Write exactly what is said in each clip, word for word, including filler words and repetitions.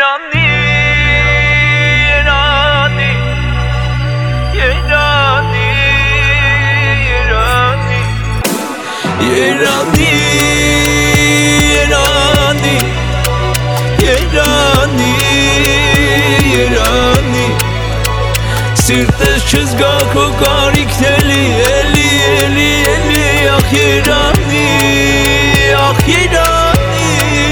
Երանի, Երանի, Երանի, Երանի, Երանի, Երանի, Երանի, Երանի, Սիրտս չզգա քո կարիքն էլի, էլի, էլի, էլի, ախ Երանի, ախ Երանի.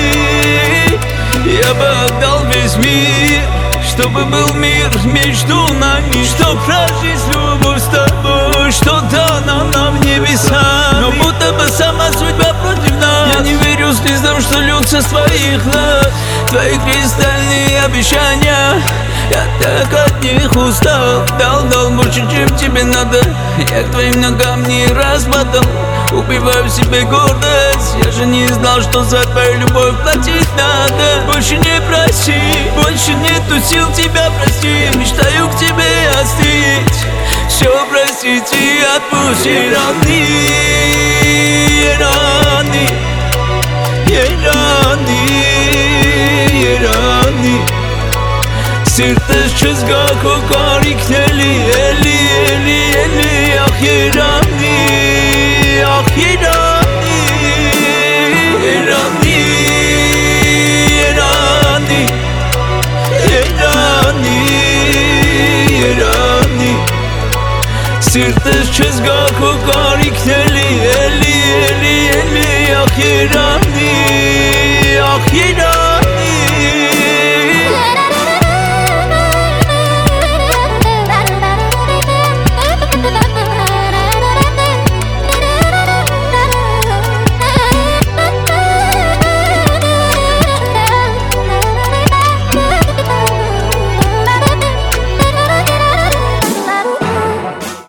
Я бы отдал весь мир, чтобы был мир между нами, чтоб прожить любовь с тобой, что дано нам небеса. Но будто бы сама судьба против нас. Я не верю слезам, что льются с твоих глаз. Твои кристальные обещания, я так от них устал. Дал, дал больше, чем тебе надо. Я к твоим ногам не раз падал. Убиваю в себе гордость. Я же не знал, что за твою любовь платить надо. Больше не проси, больше нету сил тебя простить. Мечтаю к тебе остыть, все простить и отпустить. Ерани, Ерани, Ерани, Երանի, Սիրտս չզգա քո կարիքն էլի, էլի,